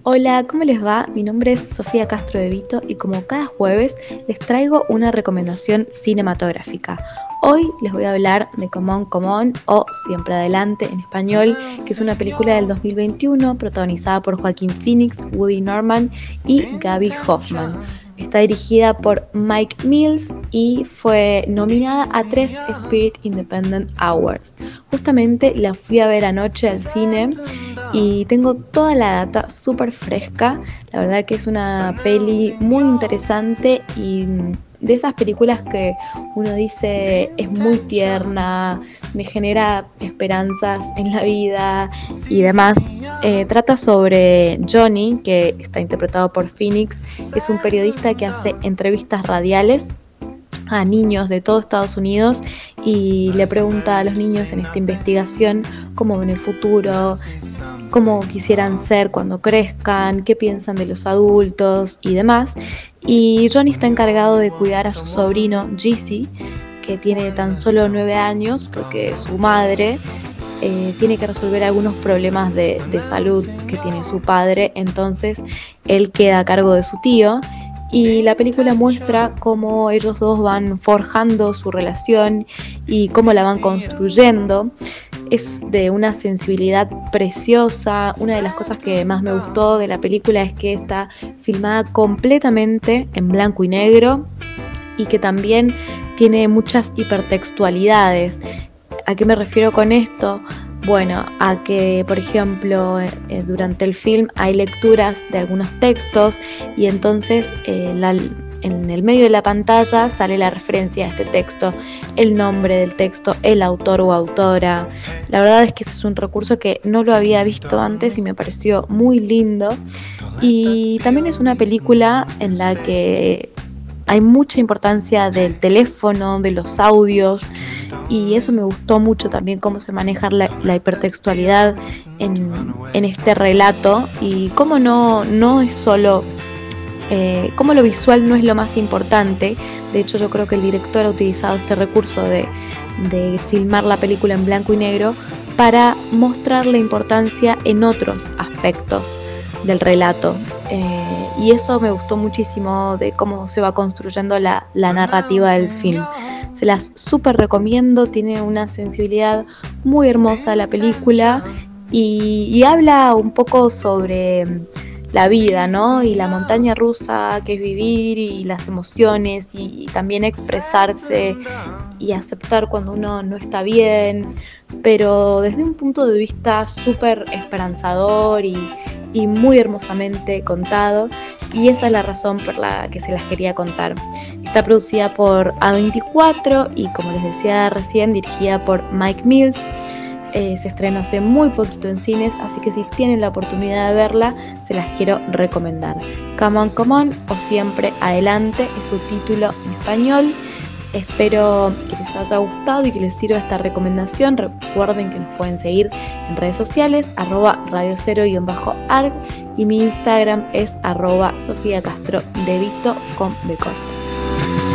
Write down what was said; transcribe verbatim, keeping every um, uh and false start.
Hola, ¿cómo les va? Mi nombre es Sofía Castro de Vito y como cada jueves les traigo una recomendación cinematográfica. Hoy les voy a hablar de Come On, Come On o Siempre Adelante en español, que es una película del dos mil veintiuno protagonizada por Joaquín Phoenix, Woody Norman y Gaby Hoffmann. Está dirigida por Mike Mills y fue nominada a tres Spirit Independent Awards. Justamente la fui a ver anoche al cine y tengo toda la data súper fresca. La verdad que es una peli muy interesante y de esas películas que uno dice es muy tierna, me genera esperanzas en la vida y demás. Eh, trata sobre Johnny, que está interpretado por Phoenix, que es un periodista que hace entrevistas radiales a niños de todo Estados Unidos y le pregunta a los niños en esta investigación cómo ven el futuro, cómo quisieran ser cuando crezcan, qué piensan de los adultos y demás. Y Johnny está encargado de cuidar a su sobrino Jesse, que tiene tan solo nueve años, porque su madre eh, tiene que resolver algunos problemas de, de salud que tiene su padre, entonces él queda a cargo de su tío. Y la película muestra cómo ellos dos van forjando su relación y cómo la van construyendo. Es de una sensibilidad preciosa. Una de las cosas que más me gustó de la película es que está filmada completamente en blanco y negro y que también tiene muchas hipertextualidades. ¿A qué me refiero con esto? Bueno, a que, por ejemplo, eh, durante el film hay lecturas de algunos textos y entonces eh, la, en el medio de la pantalla sale la referencia a este texto, el nombre del texto, el autor o autora. La verdad es que ese es un recurso que no lo había visto antes y me pareció muy lindo. Y también es una película en la que hay mucha importancia del teléfono, de los audios, y eso me gustó mucho también, cómo se maneja la, la hipertextualidad en, en este relato y cómo no, no es solo, eh, cómo lo visual no es lo más importante. De hecho, yo creo que el director ha utilizado este recurso de, de filmar la película en blanco y negro para mostrar la importancia en otros aspectos del relato. Eh, y eso me gustó muchísimo de cómo se va construyendo la, la narrativa del film. Se las súper recomiendo, tiene una sensibilidad muy hermosa la película y, y habla un poco sobre la vida, ¿no? Y la montaña rusa que es vivir y las emociones y, y también expresarse y aceptar cuando uno no está bien, pero desde un punto de vista súper esperanzador y, y muy hermosamente contado, y esa es la razón por la que se las quería contar. Está producida por A veinticuatro y, como les decía recién, dirigida por Mike Mills. Eh, se estrenó hace muy poquito en cines, así que si tienen la oportunidad de verla, se las quiero recomendar. Come On, Come On o Siempre Adelante es su título en español. Espero que les haya gustado y que les sirva esta recomendación. Recuerden que nos pueden seguir en redes sociales, arroba radio cero guión bajo arg, y mi Instagram es arroba Sofía Castro de Vito con B corta.